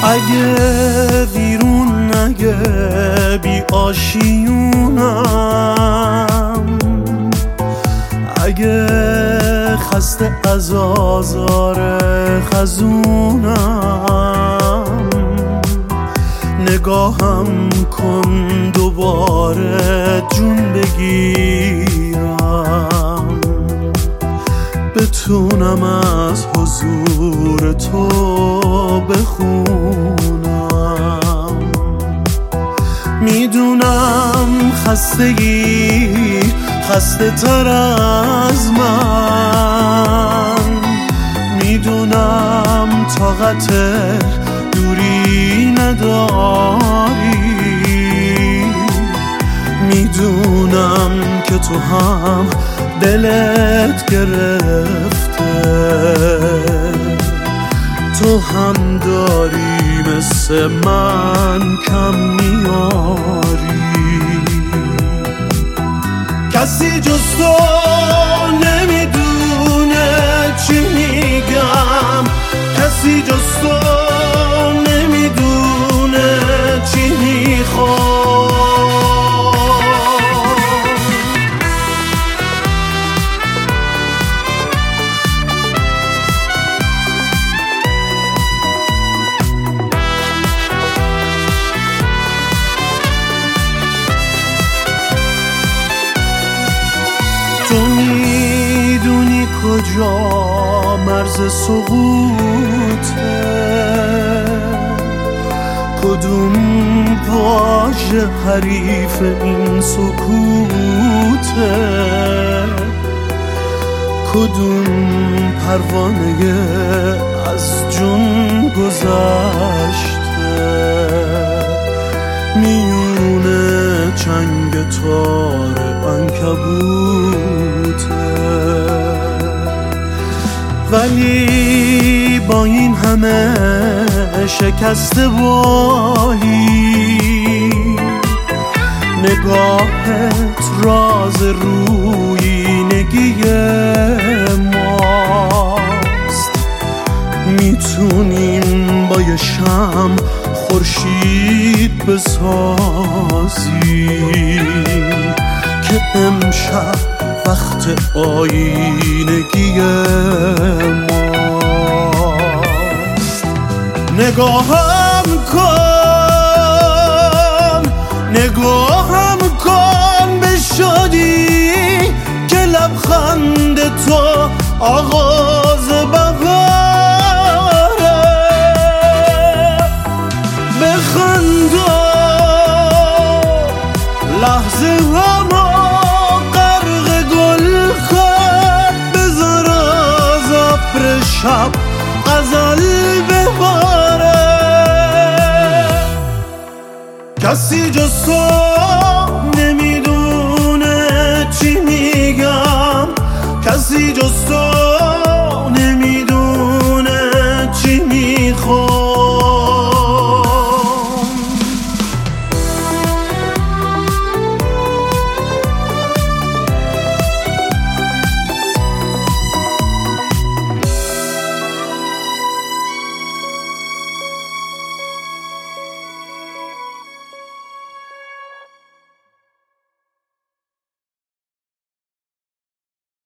اگه بیرون نگه بی آشیونم، اگه خسته از آزار خزونم، نگاهم کن دوباره جون بگیرم، بتونم از حضور تو بخونم. میدونم خستگی خسته تر از من، میدونم طاقت دوری نداری، میدونم که تو هم دلت گرفته، تو هم داری مثل من کم میاری. کسی جز تو نمیدونه چی میگم، کسی جز تو نمیدونه چی میخوام. تو میدونی کجا مرز سقوطه، کدوم واژه حریف این سکوته، کدوم پروانه از جون گذشته میونه چنگ تار عنکبوته. ولی با این همه شکسته بالی، نگاهت راز رویینگی ماست. میتونیم با یه شمع خورشید بسازیم که امشب وقت آینگی ماست. نگاهم کن، نگاهم کن به شادی که لبخند تو آغاز بهاره. بخندا لحظه همو غرق گل کن، بذار از ابر شب غزل بباره. کسی جز تو نمیدونه چی میگم، کسی جز تو